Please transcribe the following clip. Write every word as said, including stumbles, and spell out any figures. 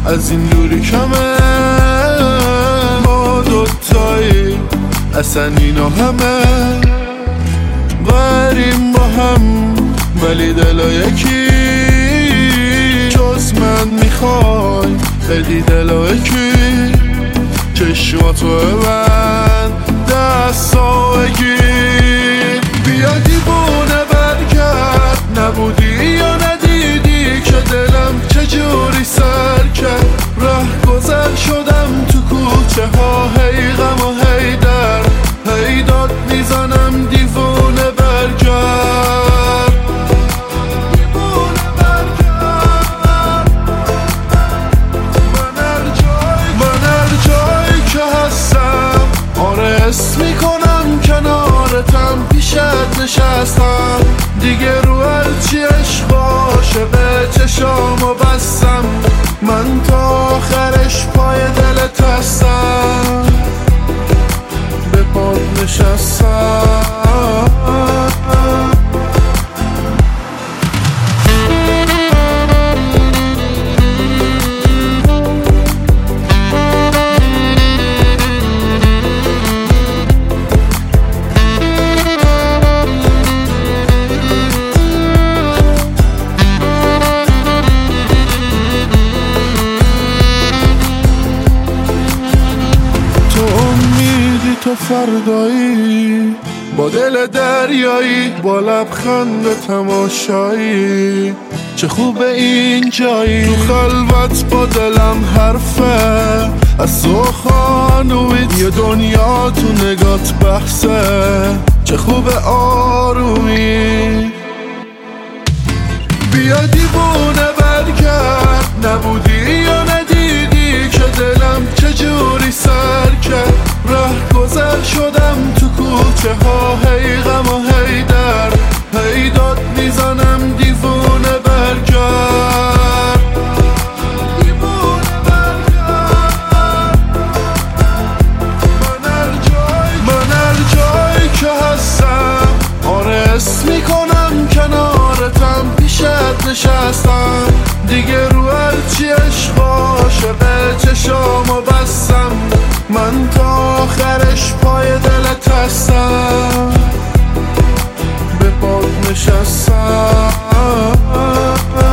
از این دوری کمه، ما دوتایی اصلا اینا همه غریم با هم ولی دلا یکی، جز من میخوای بدی دلا یکی، چشماتو ببند دستا بگیر، بیا دیوونه برگرد، نبودی یا ندیدی که دلم چجوری سر کرد، ره گذر شدم تو کوچه ها، هی غم و هی در هی داد میزنم دیوونه برگرد، دیوونه برگرد، من هر جای من هر جایی که هستم آره اسم میکنم کنارتم، پیشت نشستم دیگه رو هرچی عشق باشه به چشامو بستم، من تا آخرش پای دلت هستم، به پات نشستم. تو فردایی با دل دریایی، با لبخند تماشایی، چه خوبه این جایی، تو خلوت با دلم حرفه، از تو خانویت یه دنیا تو نگات بحثه، چه خوبه آرومی، بیا دیوونه برگرد، نبودی یا ندیدی که دلم چجوری سر کرد، ره گذر شدم تو کوچه ها، هی غم و هی در هی داد میزنم دیوونه برگرد، دیوونه برگرد، من هر جای من هر جایی که هستم آره اسم میکنم کنارتم، پیشت نشستم دیگه رو هرچی عشق باشه به چشامو بستم، من تا آخرش پای دلت هستم، به پات نشستم.